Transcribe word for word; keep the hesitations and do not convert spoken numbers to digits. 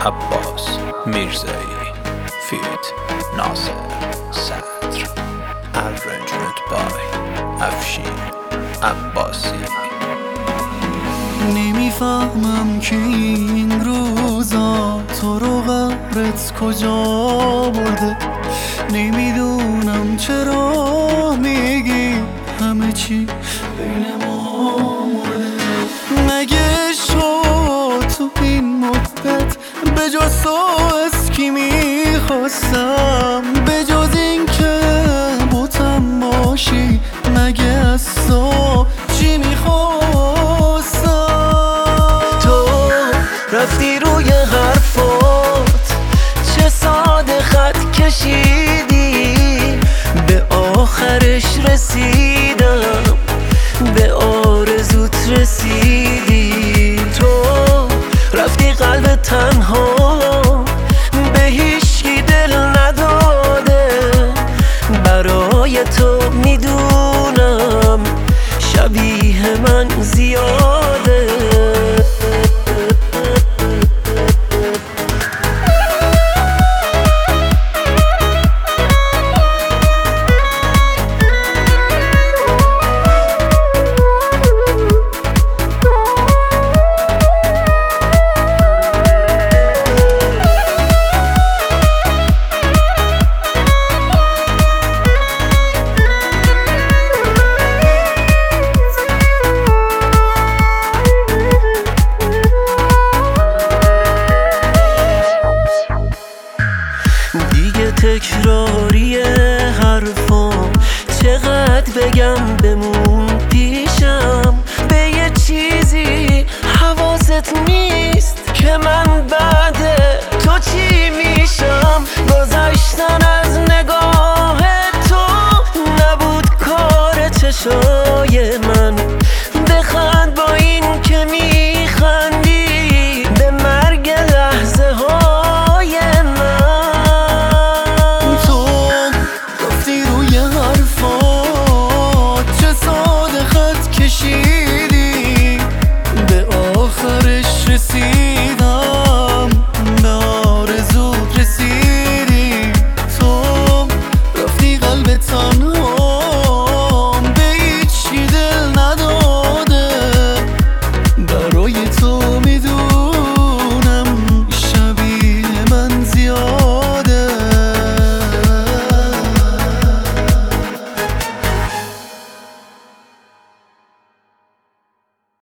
عباس میرزایی فیت ناصر صدر arrangement by افشین عباسی. نمیفهمم که این روزا تو رو قبرت کجا برده، نمیدونم چرا میگی همه چی بین ما مرده. مگه شد تو این مدت به جز تو از کی میخواستم، به جز این که بوتم باشی مگه از تو چی میخواستم. تو رفتی روی حرفات چه ساده خط کشیدی، به آخرش رسیدم به آرزوت رسیدی. تو رفتی قلب تنها به هیچکی دل نداده، برای تو میدونم شبیه من زیاده. تکراری حرفام چقدر بگم بمون پیشم، به یه چیزی حواست نیست که من بعد تو چی میشم. گذشتن از نگاه تو نبود کار چشای من، بخند با این که میخندی به مرگ لحظه های من. She